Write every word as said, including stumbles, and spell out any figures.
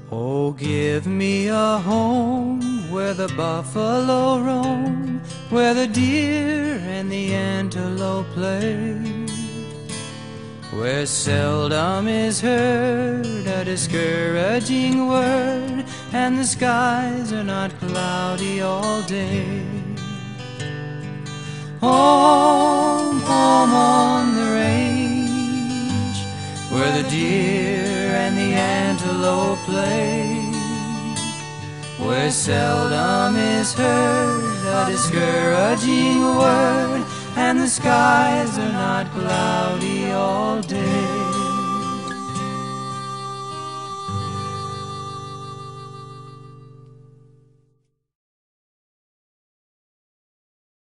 Oh, give me a home where the buffalo roam, where the deer and the antelope play, where seldom is heard a discouraging word, and the skies are not cloudy all day. Home, home on the range, where the deer and the antelope play, where seldom is heard a discouraging word, and the skies are not cloudy all day.